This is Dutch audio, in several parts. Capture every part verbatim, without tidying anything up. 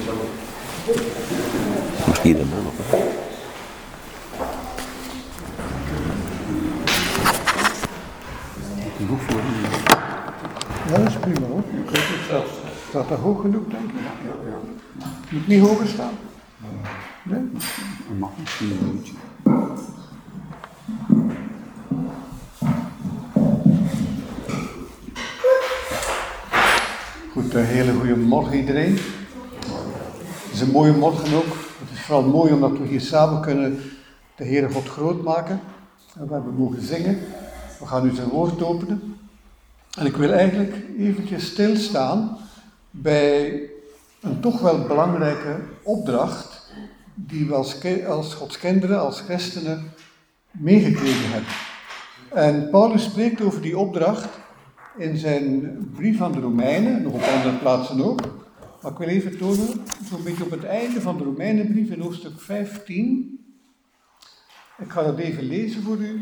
Misschien een man of wat? Genoeg voor u. Ja, dat is prima hoor. Staat dat hoog genoeg, denk ik? Ja, ja. Moet niet hoger staan? Nee? Dat mag misschien een beetje. Goed, een hele goede morgen iedereen. Het is een mooie morgen ook. Het is vooral mooi omdat we hier samen kunnen de Heere God groot maken. En we hebben mogen zingen. We gaan nu zijn woord openen. En ik wil eigenlijk eventjes stilstaan bij een toch wel belangrijke opdracht die we als, als Gods kinderen, als christenen, meegekregen hebben. En Paulus spreekt over die opdracht in zijn brief aan de Romeinen, nog op andere plaatsen ook. Maar ik wil even tonen, zo'n beetje op het einde van de Romeinenbrief in hoofdstuk vijftien. Ik ga dat even lezen voor u.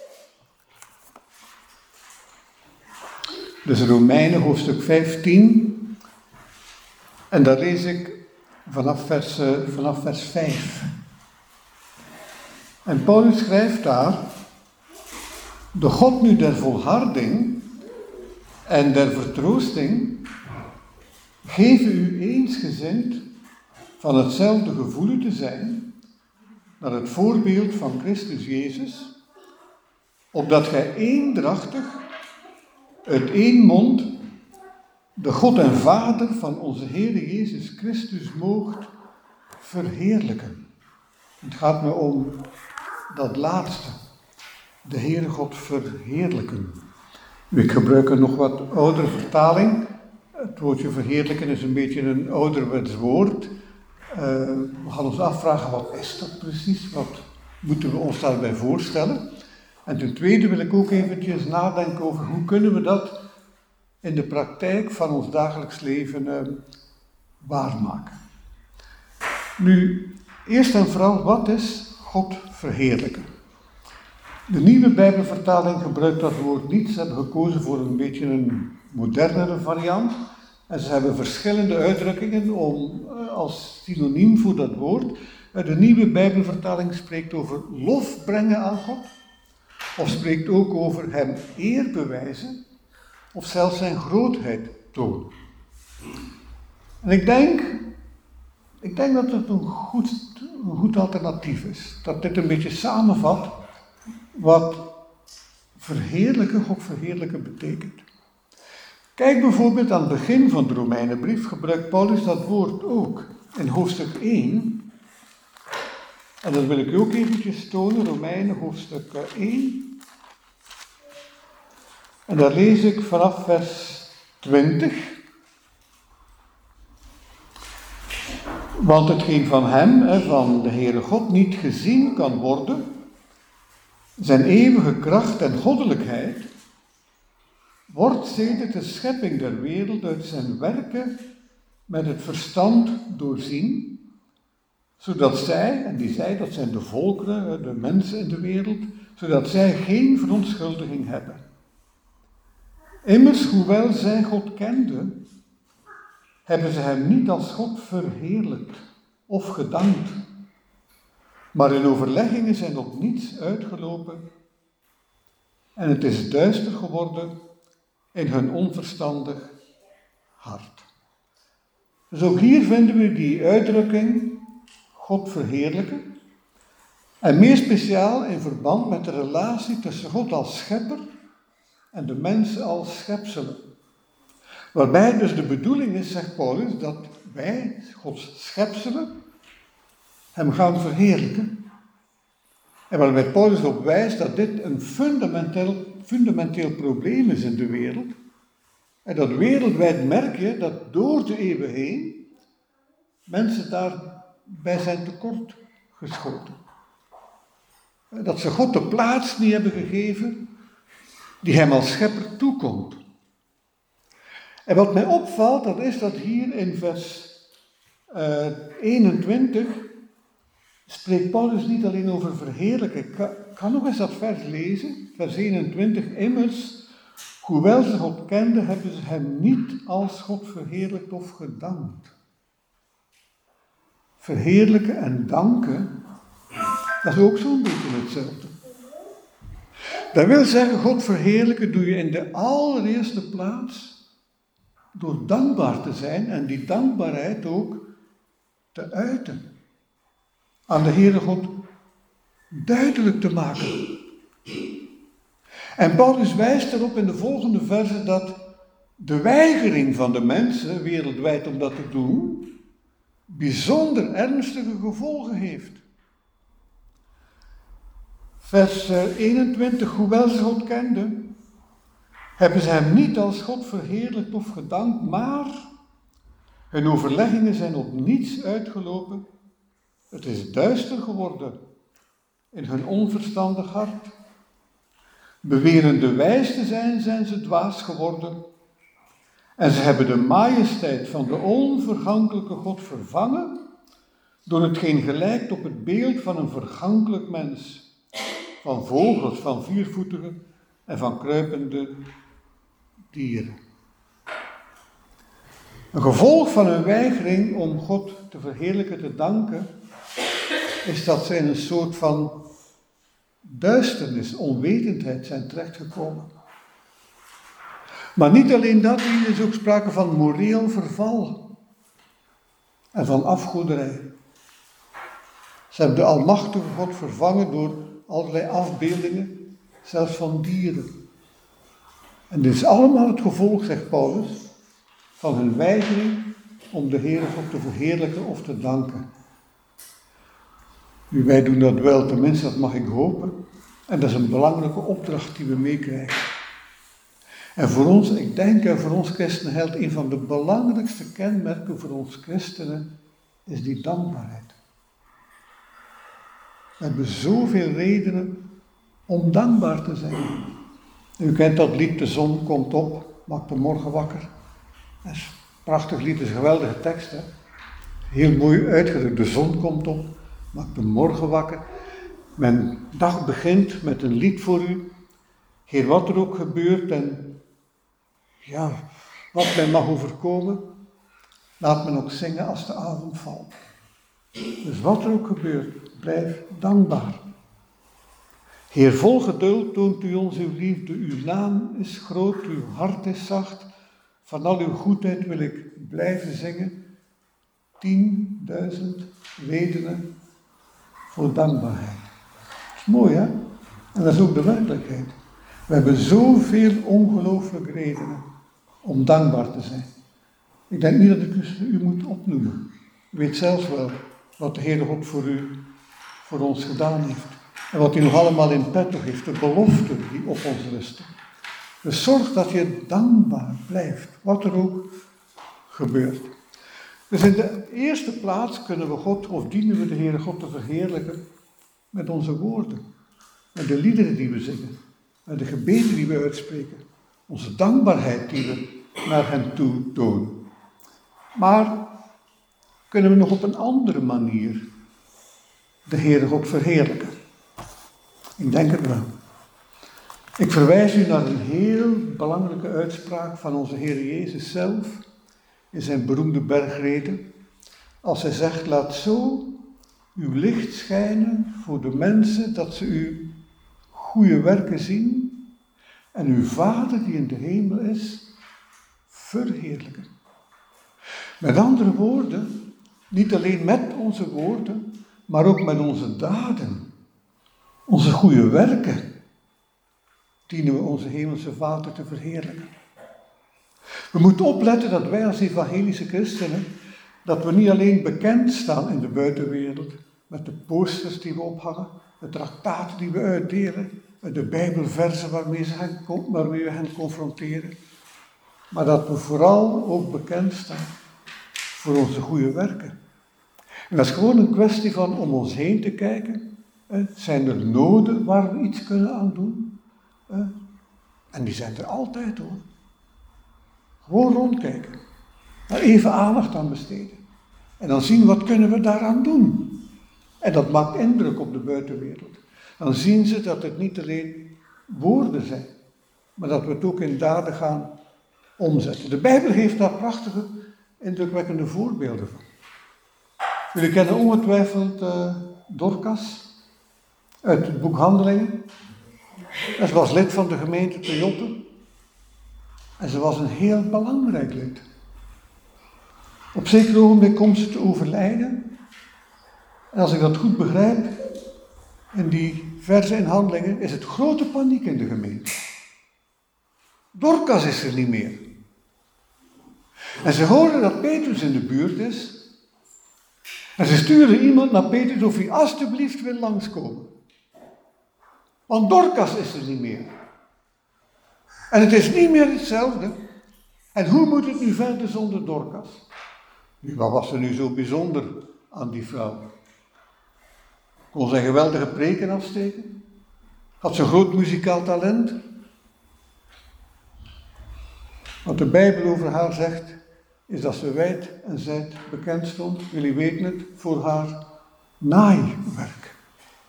Dus Romeinen hoofdstuk vijftien. En daar lees ik vanaf vers, uh, vanaf vers vijf. En Paulus schrijft daar: de God nu der volharding en der vertroosting, geven u eensgezind van hetzelfde gevoel te zijn, naar het voorbeeld van Christus Jezus, opdat gij eendrachtig uit één mond de God en Vader van onze Heere Jezus Christus moogt verheerlijken. Het gaat me om dat laatste, de Heere God verheerlijken. Ik gebruik een nog wat oudere vertaling. Het woordje verheerlijken is een beetje een ouderwets woord. Uh, we gaan ons afvragen, wat is dat precies? Wat moeten we ons daarbij voorstellen? En ten tweede wil ik ook eventjes nadenken over hoe kunnen we dat in de praktijk van ons dagelijks leven uh, waarmaken. Nu, eerst en vooral, wat is God verheerlijken? De nieuwe Bijbelvertaling gebruikt dat woord niet. Ze hebben gekozen voor een beetje een modernere variant. En ze hebben verschillende uitdrukkingen om, uh, als synoniem voor dat woord. Uh, de nieuwe Bijbelvertaling spreekt over lof brengen aan God. Of spreekt ook over hem eer bewijzen. Of zelfs zijn grootheid tonen. En ik denk, ik denk dat het een goed, een goed alternatief is. Dat dit een beetje samenvat wat verheerlijken, God verheerlijken betekent. Kijk bijvoorbeeld aan het begin van de Romeinenbrief, gebruikt Paulus dat woord ook in hoofdstuk één. En dat wil ik u ook eventjes tonen, Romeinen hoofdstuk één. En daar lees ik vanaf vers twintig. Want hetgeen van hem, van de Heere God, niet gezien kan worden, zijn eeuwige kracht en goddelijkheid, wordt sedert de schepping der wereld uit zijn werken met het verstand doorzien, zodat zij, en die zij, dat zijn de volkeren, de mensen in de wereld, zodat zij geen verontschuldiging hebben. Immers, hoewel zij God kenden, hebben ze hem niet als God verheerlijkt of gedankt, maar hun overleggingen zijn op niets uitgelopen en het is duister geworden in hun onverstandig hart. Dus ook hier vinden we die uitdrukking God verheerlijken en meer speciaal in verband met de relatie tussen God als schepper en de mensen als schepselen. Waarbij dus de bedoeling is, zegt Paulus, dat wij, Gods schepselen, hem gaan verheerlijken. En waarbij Paulus op wijst dat dit een fundamenteel, fundamenteel probleem is in de wereld. En dat wereldwijd merk je dat door de eeuwen heen mensen daarbij zijn tekort geschoten. Dat ze God de plaats niet hebben gegeven die hem als schepper toekomt. En wat mij opvalt, dat is dat hier in vers uh, eenentwintig spreekt Paulus niet alleen over verheerlijken. Ik kan, kan nog eens dat vers lezen, vers eenentwintig. Immers, hoewel ze God kenden, hebben ze hem niet als God verheerlijkt of gedankt. verheerlijken en danken, dat is ook zo'n beetje hetzelfde. Dat wil zeggen, God verheerlijken doe je in de allereerste plaats door dankbaar te zijn en die dankbaarheid ook te uiten. Aan de Heere God duidelijk te maken. En Paulus wijst erop in de volgende verse dat de weigering van de mensen wereldwijd om dat te doen, bijzonder ernstige gevolgen heeft. Vers eenentwintig, hoewel ze God kenden, hebben ze hem niet als God verheerlijkt of gedankt, maar hun overleggingen zijn op niets uitgelopen. Het is duister geworden in hun onverstandig hart. Bewerende wijs te zijn, zijn ze dwaas geworden. En ze hebben de majesteit van de onvergankelijke God vervangen door hetgeen gelijkt op het beeld van een vergankelijk mens. Van vogels, van viervoetige en van kruipende dieren. Een gevolg van hun weigering om God te verheerlijken, te danken, is dat ze in een soort van duisternis, onwetendheid zijn terechtgekomen. Maar niet alleen dat, hier is ook sprake van moreel verval en van afgoderij. Ze hebben de almachtige God vervangen door allerlei afbeeldingen, zelfs van dieren. En dit is allemaal het gevolg, zegt Paulus, van hun weigering om de Heere God te verheerlijken of te danken. Nu, wij doen dat wel, tenminste, dat mag ik hopen. En dat is een belangrijke opdracht die we meekrijgen. En voor ons, ik denk, en voor ons christenen geldt een van de belangrijkste kenmerken voor ons christenen, is die dankbaarheid. We hebben zoveel redenen om dankbaar te zijn. U kent dat lied, de zon komt op, maakt de morgen wakker. Dat is een prachtig lied, dat is een geweldige tekst. Hè? Heel mooi uitgedrukt, de zon komt op, maakt de morgen wakker. Mijn dag begint met een lied voor u. Heer, wat er ook gebeurt en ja, wat mij mag overkomen, laat men ook zingen als de avond valt. Dus wat er ook gebeurt, blijf dankbaar. Heer, vol geduld toont u ons uw liefde, uw naam is groot, uw hart is zacht. Van al uw goedheid wil ik blijven zingen. Tienduizend redenen voor dankbaarheid. Dat is mooi, hè? En dat is ook de werkelijkheid. We hebben zoveel ongelooflijke redenen om dankbaar te zijn. Ik denk niet dat ik u moet opnoemen. U weet zelfs wel wat de Heere God voor u, voor ons gedaan heeft. En wat hij nog allemaal in petto heeft, de beloften die op ons rusten. Dus zorg dat je dankbaar blijft, wat er ook gebeurt. Dus in de eerste plaats kunnen we God, of dienen we de Heere God te verheerlijken met onze woorden. Met de liederen die we zingen. Met de gebeden die we uitspreken. Onze dankbaarheid die we naar hem toe tonen. Maar kunnen we nog op een andere manier de Heere God verheerlijken? Ik denk het wel. Ik verwijs u naar een heel belangrijke uitspraak van onze Heer Jezus zelf in zijn beroemde bergreden. Als hij zegt, laat zo uw licht schijnen voor de mensen, dat ze uw goede werken zien en uw Vader die in de hemel is, verheerlijken. Met andere woorden, niet alleen met onze woorden, maar ook met onze daden, onze goede werken, dienen we onze hemelse Vader te verheerlijken. We moeten opletten dat wij als evangelische christenen, dat we niet alleen bekend staan in de buitenwereld, met de posters die we ophangen, de traktaten die we uitdelen, de bijbelversen waarmee, ze hen, waarmee we hen confronteren, maar dat we vooral ook bekend staan voor onze goede werken. En dat is gewoon een kwestie van om ons heen te kijken. Zijn er noden waar we iets kunnen aan doen? En die zijn er altijd, hoor. Gewoon rondkijken. Daar even aandacht aan besteden. En dan zien wat kunnen we daaraan doen. En dat maakt indruk op de buitenwereld. Dan zien ze dat het niet alleen woorden zijn, maar dat we het ook in daden gaan omzetten. De Bijbel heeft daar prachtige, indrukwekkende voorbeelden van. Jullie kennen ongetwijfeld uh, Dorcas uit het boek Handelingen. En ze was lid van de gemeente te Joppe. En ze was een heel belangrijk lid. Op zeker ogenblik komt ze te overlijden. En als ik dat goed begrijp, in die verse in Handelingen, is het grote paniek in de gemeente. Dorcas is er niet meer. En ze horen dat Petrus in de buurt is. En ze sturen iemand naar Petrus of hij alstublieft wil langskomen. Want Dorcas is er niet meer. En het is niet meer hetzelfde. En hoe moet het nu verder zonder Dorcas? Nu, wat was er nu zo bijzonder aan die vrouw? Kon zij geweldige preken afsteken? Had ze een groot muzikaal talent? Wat de Bijbel over haar zegt, is dat ze wijd en zijd bekend stond, jullie weten het, voor haar naaiwerk.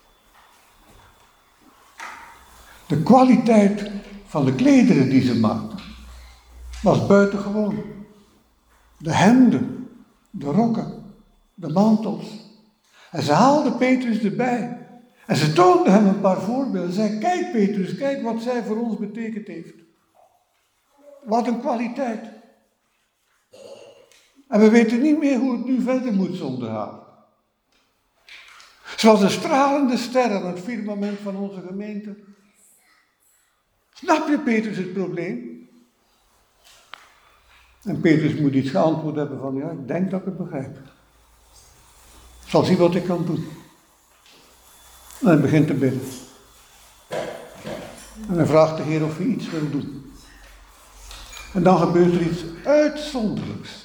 De kwaliteit van de klederen die ze maakte, was buitengewoon. De hemden, de rokken, de mantels. En ze haalde Petrus erbij. En ze toonde hem een paar voorbeelden. Ze zei, kijk Petrus, kijk wat zij voor ons betekend heeft. Wat een kwaliteit. En we weten niet meer hoe het nu verder moet zonder haar. Ze was een stralende ster aan het firmament van onze gemeente. Snap je Petrus het probleem? En Petrus moet iets geantwoord hebben van, ja, ik denk dat ik het begrijp. Ik zal zien wat ik kan doen. En hij begint te bidden. En hij vraagt de Heer of hij iets wil doen. En dan gebeurt er iets uitzonderlijks.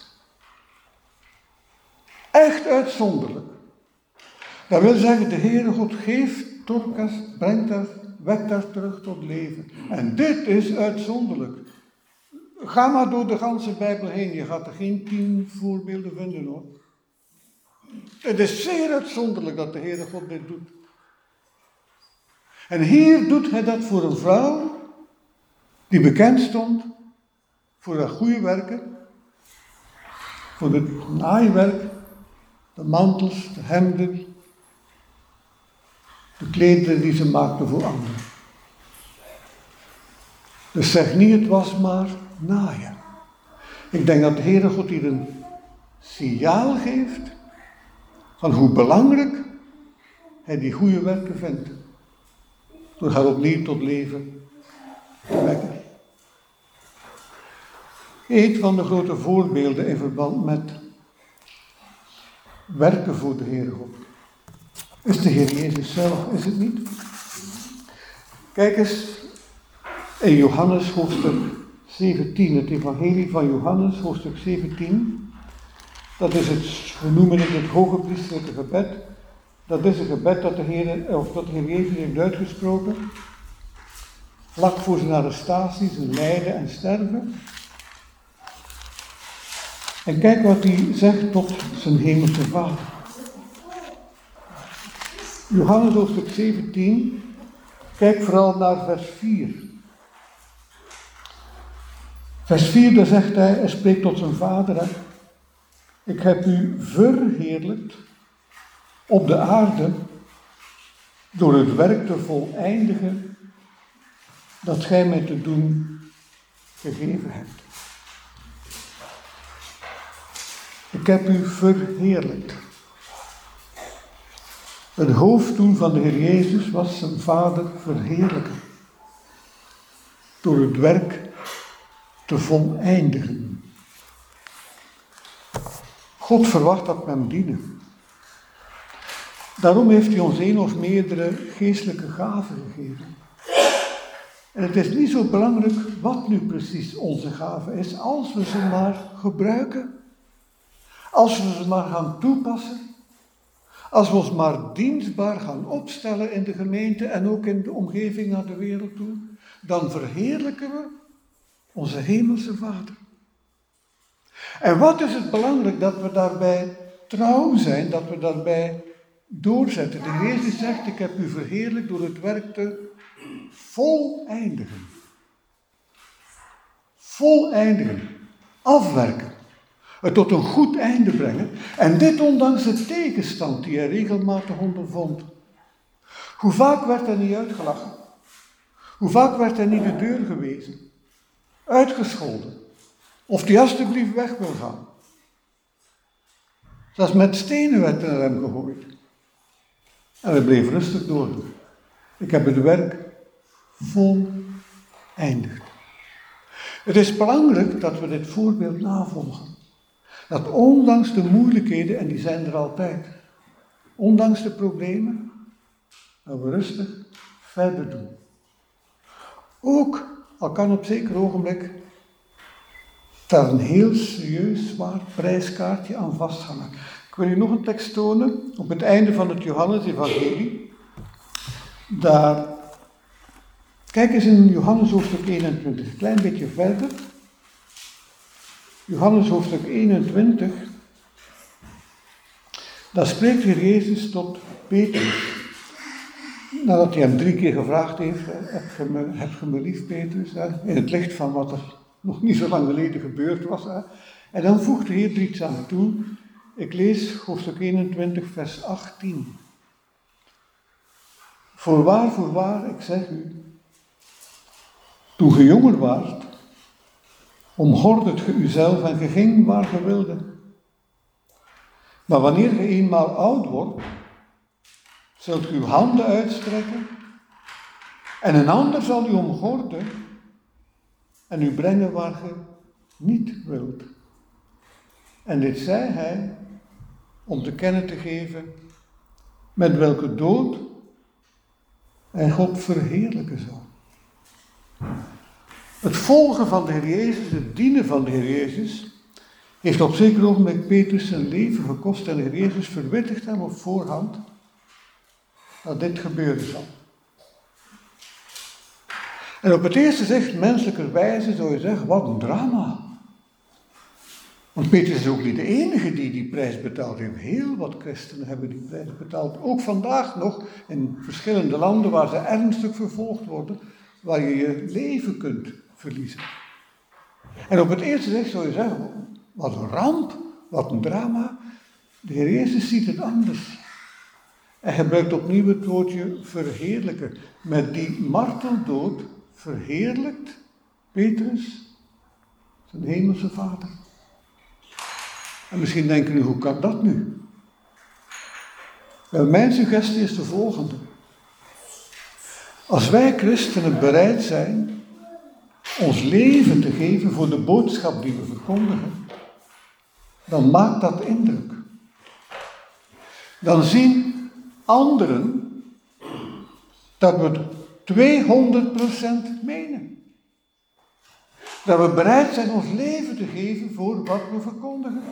Echt uitzonderlijk. Dat wil zeggen, de Heere God geeft Dorcas, brengt haar, wekt haar terug tot leven. En dit is uitzonderlijk. Ga maar door de ganse Bijbel heen, je gaat er geen tien voorbeelden vinden hoor. Het is zeer uitzonderlijk dat de Heere God dit doet. En hier doet hij dat voor een vrouw die bekend stond voor haar goede werken, voor het naaiwerk, de mantels, de hemden, de klederen die ze maakte voor anderen. Dus zeg niet, het was maar naaien. Ik denk dat de Heere God hier een signaal geeft van hoe belangrijk hij die goede werken vindt. Door haar opnieuw tot leven te wekken. Een van de grote voorbeelden in verband met werken voor de Heere God is de Heer Jezus zelf, is het niet? Kijk eens in Johannes hoofdstuk zeventien, het evangelie van Johannes hoofdstuk zeventien. Dat is het, we noemen het het hoge priesterlijke gebed. Dat is een gebed dat de Heer, of dat de Heer Jezus heeft uitgesproken. Vlak voor zijn arrestatie, zijn lijden en sterven. En kijk wat hij zegt tot zijn hemelse Vader. Johannes hoofdstuk zeventien, kijk vooral naar vers vier. Vers vier, daar zegt hij, hij spreekt tot zijn Vader. Hè? Ik heb u verheerlijkt op de aarde door het werk te voleindigen dat gij mij te doen gegeven hebt. Ik heb u verheerlijkt. Het hoofddoel van de Heer Jezus was zijn Vader verheerlijken. Door het werk te voleindigen. God verwacht dat we hem dienen. Daarom heeft hij ons een of meerdere geestelijke gaven gegeven. En het is niet zo belangrijk wat nu precies onze gave is, als we ze maar gebruiken. Als we ze maar gaan toepassen. Als we ons maar dienstbaar gaan opstellen in de gemeente en ook in de omgeving naar de wereld toe, dan verheerlijken we onze hemelse Vader. En wat is het belangrijk dat we daarbij trouw zijn, dat we daarbij doorzetten. De Heer Jezus zegt, ik heb u verheerlijkt door het werk te voleindigen. Voleindigen. Afwerken. Het tot een goed einde brengen. En dit ondanks de tegenstand die hij regelmatig ondervond. Hoe vaak werd hij niet uitgelachen? Hoe vaak werd hij niet de deur gewezen? Uitgescholden? Of die alstublieft weg wil gaan? Zelfs met stenen werd er naar hem gegooid. En hij bleef rustig doordoen. Ik heb het werk voleindigd. Het is belangrijk dat we dit voorbeeld navolgen. Dat ondanks de moeilijkheden, en die zijn er altijd, ondanks de problemen, dat we rustig verder doen. Ook al kan op zeker ogenblik daar een heel serieus zwaar prijskaartje aan vasthangen. Ik wil u nog een tekst tonen op het einde van het Johannes-evangelie. Daar, kijk eens in Johannes hoofdstuk eenentwintig, een klein beetje verder. Johannes hoofdstuk eenentwintig, daar spreekt de Heer Jezus tot Petrus. Nadat hij hem drie keer gevraagd heeft, heb je me, heb je me lief, Petrus, hè? In het licht van wat er nog niet zo lang geleden gebeurd was. Hè? En dan voegt de Heer er iets aan toe. Ik lees hoofdstuk eenentwintig, vers achttien. Voorwaar, voorwaar, ik zeg u, toen ge jonger waart, omgordet ge uzelf en ge ging waar ge wilde. Maar wanneer je eenmaal oud wordt, zult u uw handen uitstrekken en een ander zal u omgorden en u brengen waar je niet wilt. En dit zei hij om te kennen te geven met welke dood hij God verheerlijken zal. Het volgen van de Heer Jezus, het dienen van de Heer Jezus, heeft op zeker ogenblik Petrus zijn leven gekost en de Heer Jezus verwittigt hem op voorhand dat dit gebeuren zal. En op het eerste zicht, menselijkerwijze, zou je zeggen, wat een drama. Want Petrus is ook niet de enige die die prijs betaald heeft. Heel wat christenen hebben die prijs betaald. Ook vandaag nog in verschillende landen waar ze ernstig vervolgd worden, waar je je leven kunt verliezen. En op het eerste zicht zou je zeggen, wat een ramp, wat een drama. De Heer Jezus ziet het anders. Hij gebruikt opnieuw het woordje verheerlijken. Met die marteldood verheerlijkt Petrus zijn hemelse Vader. En misschien denken u, hoe kan dat nu? Wel, mijn suggestie is de volgende. Als wij christenen bereid zijn ons leven te geven voor de boodschap die we verkondigen, dan maakt dat indruk. Dan zien anderen dat we het tweehonderd procent menen. Dat we bereid zijn ons leven te geven voor wat we verkondigen.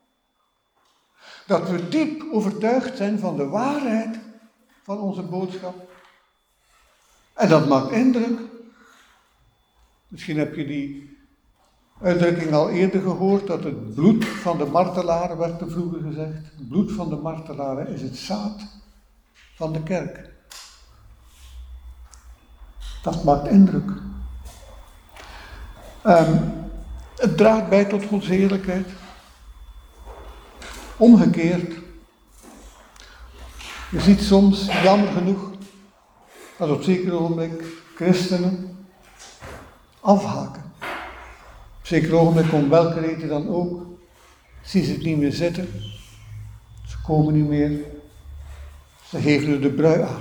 Dat we diep overtuigd zijn van de waarheid van onze boodschap. En dat maakt indruk. Misschien heb je die uitdrukking al eerder gehoord, dat het bloed van de martelaren, werd er vroeger gezegd. Het bloed van de martelaren is het zaad van de kerk. Dat maakt indruk. Um, het draagt bij tot Gods heerlijkheid. Omgekeerd. Je ziet soms, jammer genoeg, dat op zeker ogenblik christenen afhaken. Op zeker ogenblik, om welke reden dan ook, zien ze het niet meer zitten. Ze komen niet meer. Ze geven er de brui aan.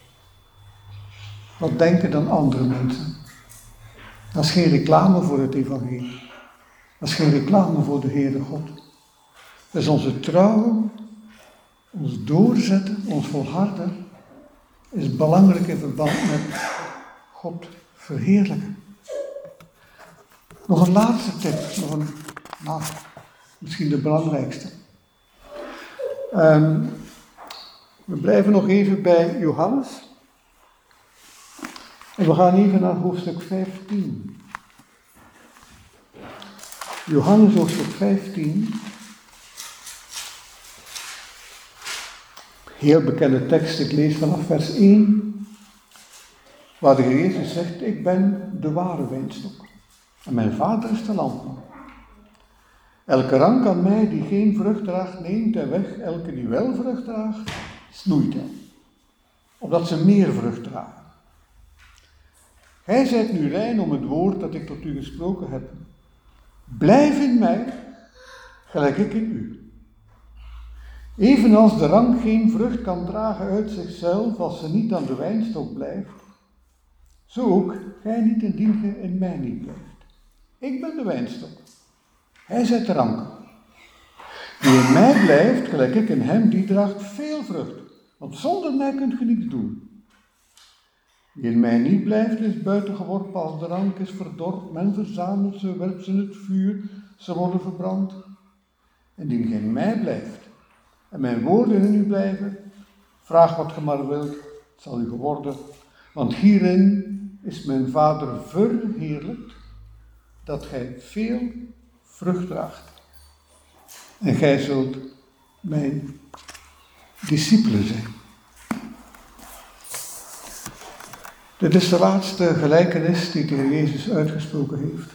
Wat denken dan andere mensen? Dat is geen reclame voor het evangelie. Dat is geen reclame voor de Heere God. Dat is onze trouw, ons doorzetten, ons volharden, is belangrijk in verband met God verheerlijken. Nog een laatste tip, nog een, nou, misschien de belangrijkste. Um, we blijven nog even bij Johannes. En we gaan even naar hoofdstuk vijftien. Johannes hoofdstuk vijftien. Heel bekende tekst, ik lees vanaf vers één. Waar de Heer Jezus zegt, ik ben de ware wijnstok. En mijn vader is de landman. Elke rank aan mij die geen vrucht draagt, neemt hij weg. Elke die wel vrucht draagt, snoeit hij, opdat ze meer vrucht dragen. Gij zijt nu rein om het woord dat ik tot u gesproken heb. Blijf in mij, gelijk ik in u. Evenals de rank geen vrucht kan dragen uit zichzelf als ze niet aan de wijnstok blijft, zo ook gij niet indien gij in mij niet blijft. Ik ben de wijnstok, hij zijt de rank. Die in mij blijft, gelijk ik in hem, die draagt veel vrucht, want zonder mij kunt ge niets doen. Die in mij niet blijft, is buiten geworpen als de rank is verdord. Men verzamelt ze, werpt ze in het vuur, ze worden verbrand. En die in mij blijft, en mijn woorden in u blijven, vraag wat ge maar wilt, het zal u geworden. Want hierin is mijn Vader verheerlijkt, dat gij veel vrucht draagt. En gij zult mijn discipelen zijn. Dit is de laatste gelijkenis die de Heer Jezus uitgesproken heeft.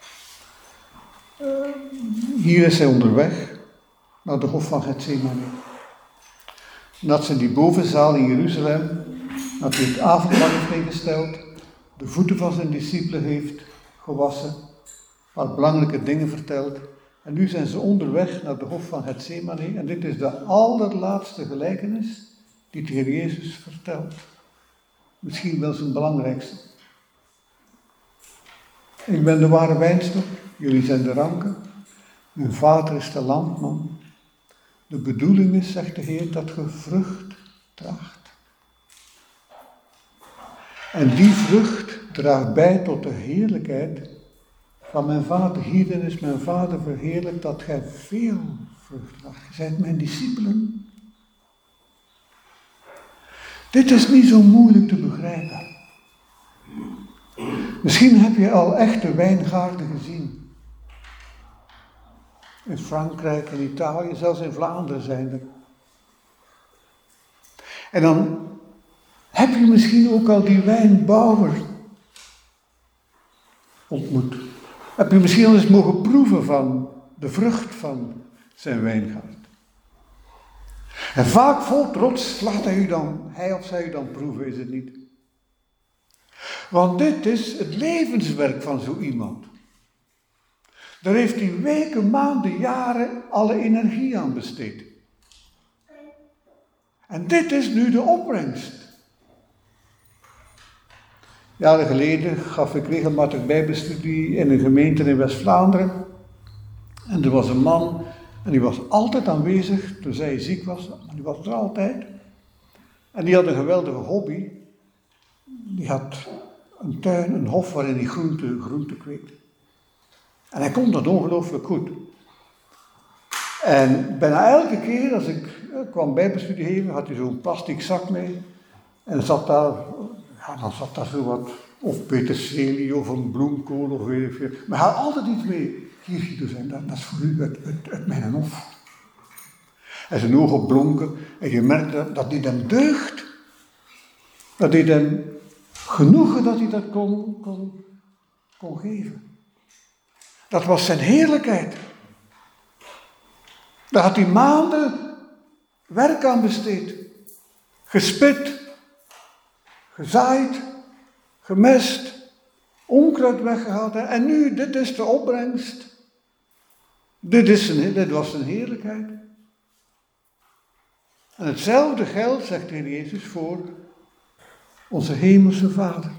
Uh, hier is hij onderweg naar de hof van Getsemane. Dat ze in die bovenzaal in Jeruzalem, dat hij het avondmaal heeft ingesteld, de voeten van zijn discipelen heeft gewassen, wat belangrijke dingen verteld. En nu zijn ze onderweg naar de hof van Getsemane en dit is de allerlaatste gelijkenis die de Heer Jezus vertelt. Misschien wel zijn belangrijkste. Ik ben de ware wijnstok, jullie zijn de ranken. Mijn Vader is de landman. De bedoeling is, zegt de Heer, dat ge vrucht draagt. En die vrucht draagt bij tot de heerlijkheid van mijn Vader. Hierin is mijn Vader verheerlijkt dat gij veel vrucht draagt. Je zijt mijn discipelen. Dit is niet zo moeilijk te begrijpen. Misschien heb je al echte wijngaarden gezien. In Frankrijk, in Italië, zelfs in Vlaanderen zijn er. En dan heb je misschien ook al die wijnbouwer ontmoet. Heb je misschien al eens mogen proeven van de vrucht van zijn wijngaard. En vaak vol trots laat hij u dan, hij of zij u dan proeven, is het niet? Want dit is het levenswerk van zo iemand. Daar heeft hij weken, maanden, jaren alle energie aan besteed. En dit is nu de opbrengst. Jaren geleden gaf ik regelmatig bijbelstudie in een gemeente in West-Vlaanderen. En er was een man, en die was altijd aanwezig toen zij ziek was, maar die was er altijd. En die had een geweldige hobby. Die had een tuin, een hof waarin hij groente, groente kweekte. En hij kon dat ongelooflijk goed. En bijna elke keer als ik eh, kwam bijbelstudie geven, had hij zo'n plastic zak mee. En dan zat daar, ja, dan zat daar zo wat, of peterselie of een bloemkool of weet ik veel. Maar hij had altijd iets mee. Hier, Guido, zijn, dat, dat is voor u uit, uit, uit mijn hof. En zijn ogen blonken en je merkte dat dit hem deugt. Dat dit hem genoegen dat hij dat kon, kon, kon geven. Dat was zijn heerlijkheid. Daar had hij maanden werk aan besteed. Gespit, gezaaid, gemest, onkruid weggehaald. En nu, dit is de opbrengst. Dit, is zijn, dit was zijn heerlijkheid. En hetzelfde geldt, zegt de Heer Jezus, voor onze hemelse Vader.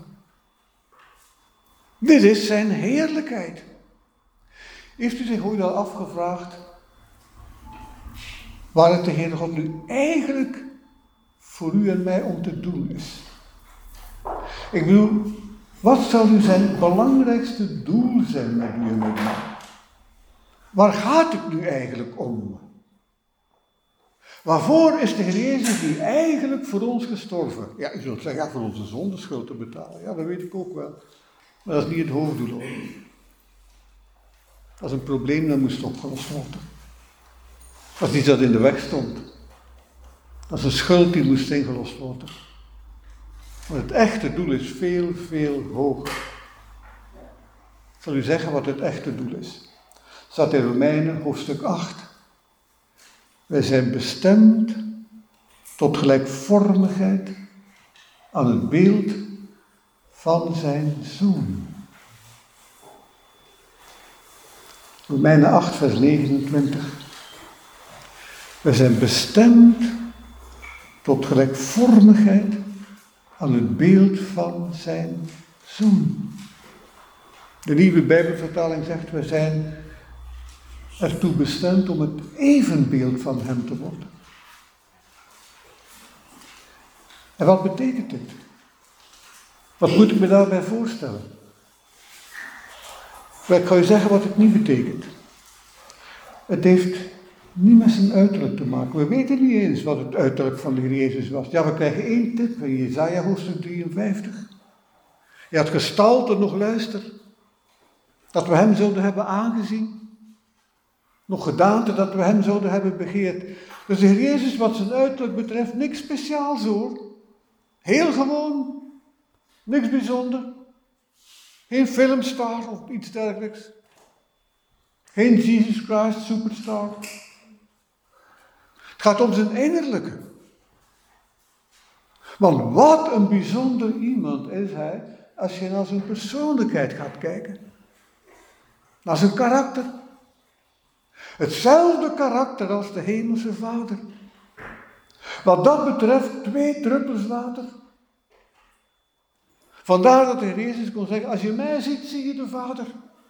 Dit is zijn heerlijkheid. Heeft u zich ooit al afgevraagd waar het de Heer God nu eigenlijk voor u en mij om te doen is? Ik bedoel, wat zal nu zijn belangrijkste doel zijn met u en met mij? Waar gaat het nu eigenlijk om? Waarvoor is de Heer Jezus nu eigenlijk voor ons gestorven? Ja, u zult zeggen, ja, voor onze zondeschuld te betalen. Ja, dat weet ik ook wel. Maar dat is niet het hoofddoel, hoor. Dat is een probleem dat moest opgelost worden. Dat is iets dat in de weg stond. Dat is een schuld die moest ingelost worden. Maar het echte doel is veel, veel hoger. Ik zal u zeggen wat het echte doel is. Staat in Romeinen hoofdstuk acht. Wij zijn bestemd tot gelijkvormigheid aan het beeld van zijn Zoon. Romeinen acht, vers negenentwintig. Wij zijn bestemd tot gelijkvormigheid aan het beeld van zijn Zoon. De nieuwe Bijbelvertaling zegt, wij zijn ertoe bestemd om het evenbeeld van hem te worden. En wat betekent dit? Wat moet ik me daarbij voorstellen? Ik ga u zeggen wat het niet betekent. Het heeft niet met zijn uiterlijk te maken. We weten niet eens wat het uiterlijk van de Heer Jezus was. Ja, we krijgen één tip in Jesaja hoofdstuk drieënvijftig. Je had gestalte nog luister. Dat we hem zouden hebben aangezien. Nog gedaante dat we hem zouden hebben begeerd. Dus de Heer Jezus wat zijn uiterlijk betreft niks speciaals hoor. Heel gewoon. Niks bijzonder. Geen filmstar of iets dergelijks. Geen Jesus Christ superstar. Het gaat om zijn innerlijke. Want wat een bijzonder iemand is hij als je naar zijn persoonlijkheid gaat kijken. Naar zijn karakter. Hetzelfde karakter als de hemelse Vader. Wat dat betreft twee druppels water. Vandaar dat de Heer Jezus kon zeggen, als je mij ziet, zie je de Vader.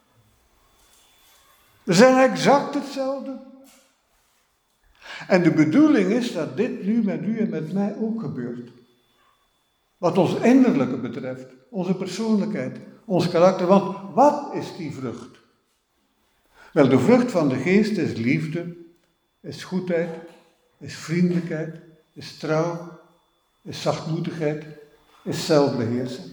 We zijn exact hetzelfde. En de bedoeling is dat dit nu met u en met mij ook gebeurt. Wat ons innerlijke betreft, onze persoonlijkheid, ons karakter. Want wat is die vrucht? Wel, de vrucht van de geest is liefde, is goedheid, is vriendelijkheid, is trouw, is zachtmoedigheid, is zelfbeheersing.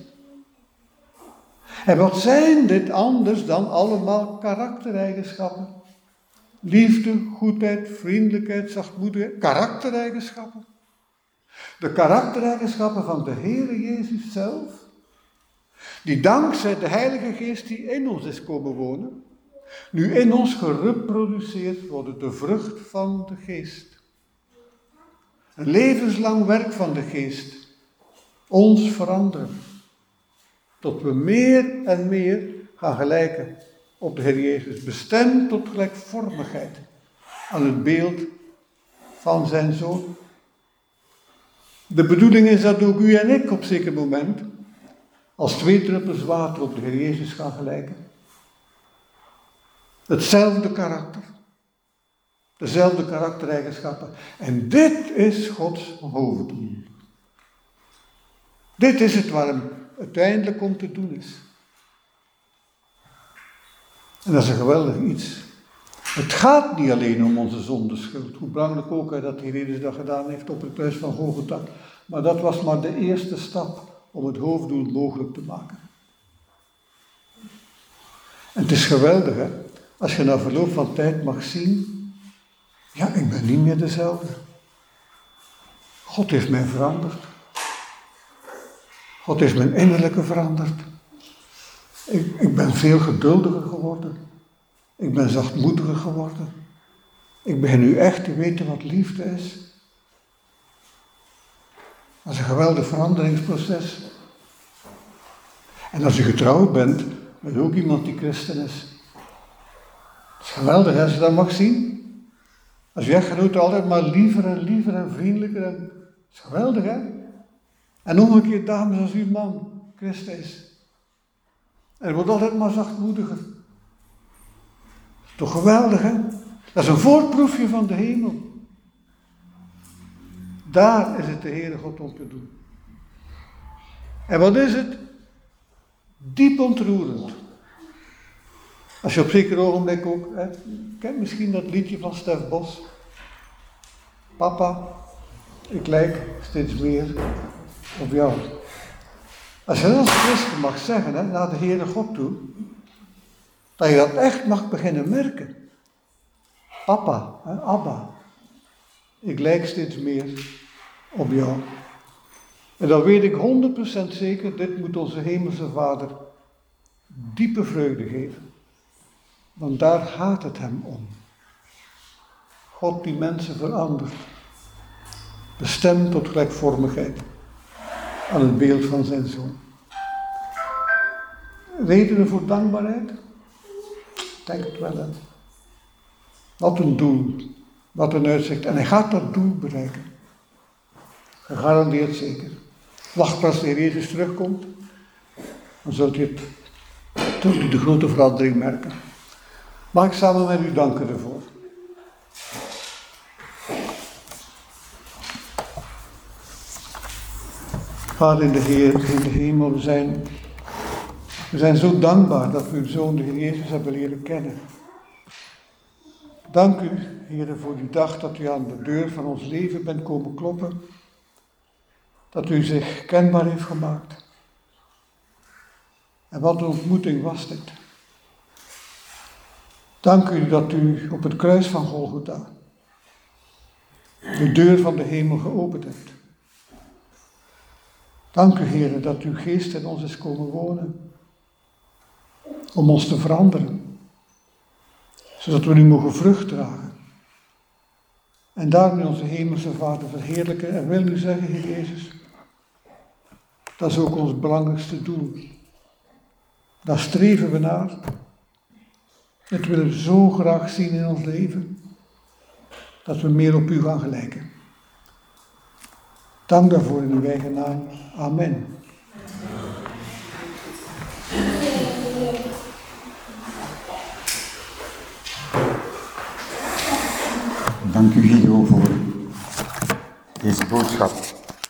En wat zijn dit anders dan allemaal karaktereigenschappen? Liefde, goedheid, vriendelijkheid, zachtmoedigheid, karaktereigenschappen. De karaktereigenschappen van de Heere Jezus zelf, die dankzij de Heilige Geest die in ons is komen wonen, nu in ons gereproduceerd worden, de vrucht van de Geest. Een levenslang werk van de Geest, ons veranderen, tot we meer en meer gaan gelijken op de Heer Jezus, bestemd tot gelijkvormigheid aan het beeld van zijn Zoon. De bedoeling is dat ook u en ik op zeker moment als twee druppels water op de Heer Jezus gaan gelijken. Hetzelfde karakter, dezelfde karaktereigenschappen. En dit is Gods hoofddoel. Dit is het waar hem uiteindelijk om te doen is. En dat is een geweldig iets. Het gaat niet alleen om onze zondeschuld, hoe belangrijk ook dat de Heer Jezus dat gedaan heeft op het kruis van Golgotha. Maar dat was maar de eerste stap om het hoofddoel mogelijk te maken. En het is geweldig, hè? Als je na verloop van tijd mag zien, ja, ik ben niet meer dezelfde. God heeft mij veranderd. God heeft mijn innerlijke veranderd. Ik, ik ben veel geduldiger geworden. Ik ben zachtmoediger geworden. Ik begin nu echt te weten wat liefde is. Dat is een geweldig veranderingsproces. En als u getrouwd bent met ook iemand die christen is. Het is geweldig hè, als je dat mag zien. Als je echtgenoot altijd maar liever en liever en vriendelijker. En... Het is geweldig hè. En nog een keer dames als uw man christen is. En het wordt altijd maar zachtmoediger. Toch geweldig, hè? Dat is een voorproefje van de hemel. Daar is het de Heere God om te doen. En wat is het? Diep ontroerend. Als je op zeker ogenblik ook, hè, kent misschien dat liedje van Stef Bos. Papa, ik lijk steeds meer op jou. Als je dat als christen mag zeggen, hè, naar de Heere God toe, dat je dat echt mag beginnen merken. Papa, hè, Abba, ik lijk steeds meer op jou. En dan weet ik honderd procent zeker, dit moet onze hemelse Vader diepe vreugde geven. Want daar gaat het hem om. God die mensen verandert. Bestemd tot gelijkvormigheid aan het beeld van zijn Zoon. Redenen voor dankbaarheid? Ik denk het wel. Hè? Wat een doel, wat een uitzicht. En hij gaat dat doel bereiken. Gegarandeerd zeker. Wacht als de Heer Jezus terugkomt, dan zult u, het, zult u de grote verandering merken. Mag ik samen met u danken ervoor? Vader in de Heer, in de hemel, we zijn, we zijn zo dankbaar dat we uw Zoon, de Heer Jezus, hebben leren kennen. Dank u, Heer, voor die dag dat u aan de deur van ons leven bent komen kloppen. Dat u zich kenbaar heeft gemaakt. En wat een ontmoeting was dit. Dank u dat u op het kruis van Golgotha de deur van de hemel geopend hebt. Dank u, Heer, dat uw geest in ons is komen wonen. Om ons te veranderen. Zodat we nu mogen vrucht dragen. En daarmee onze hemelse Vader verheerlijken. En wil u zeggen, Heer Jezus, dat is ook ons belangrijkste doel. Daar streven we naar. Dat willen we zo graag zien in ons leven. Dat we meer op u gaan gelijken. Dank daarvoor in uw eigen naam. Amen. Dank u, Guido, voor deze boodschap.